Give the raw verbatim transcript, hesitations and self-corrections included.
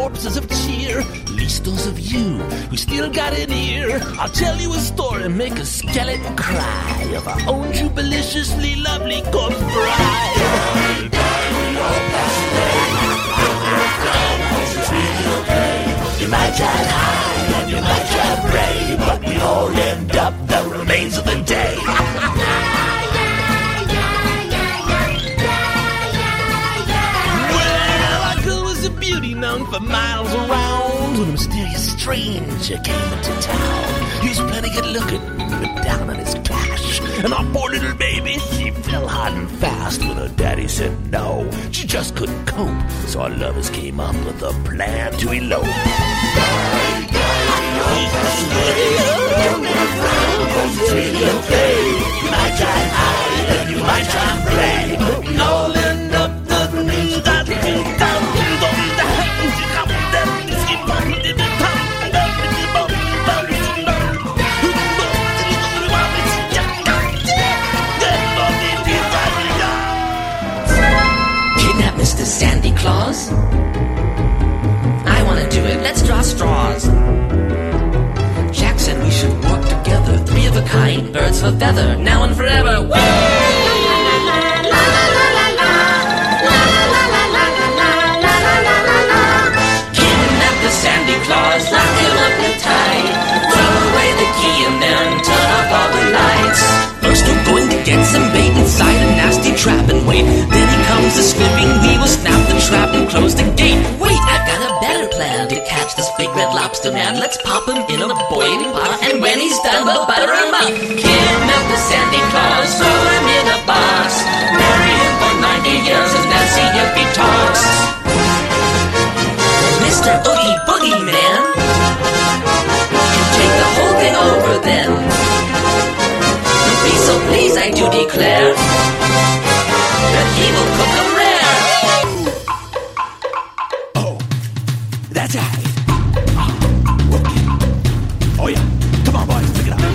corpses of cheer. Least those of you who still got an ear. I'll tell you a story, make a skeleton cry of our own jubiliciously lovely corpse bride. Die, die, we all pass away. You might try high and you might try brave, but we all end up the remains of the day. Well, our girl was a beauty known for miles around when a mysterious stranger came into town. He was plenty good looking, but down on his cash. And our poor little baby, she fell hard and fast when her daddy said no. She just couldn't cope, so our lovers came up with a plan to elope. Die, die, we all pass away. Don't look round, 'cause it's really okay. You might try hide and you might try play, but we all end up the remains that we found. Mister Sandy Claus? I want to do it. Let's draw straws. Jack said we should work together. Three of a kind, birds of a feather, now and forever. Woo! Kidnap the Sandy Claus, lock him up and tight. Throw away the key and then turn off all the lights. First we're going to get some bait inside a nasty trap and wait. Then he comes a slipping, we will snap the trap and close the gate. Wait, I've got a better plan to catch this big red lobster man. Let's pop him in a boiling pot, and when he's done, we'll butter him up. Kidnap the Sandy Claus, throw him in a box. Marry him for ninety years and then see if he talks. Mister Oogie Boogie Man can take the whole thing over then. Be so pleased, I do declare, that he will cook 'em rare. Oh, that's right. Oh, okay. Oh yeah, come on boys, pick it up.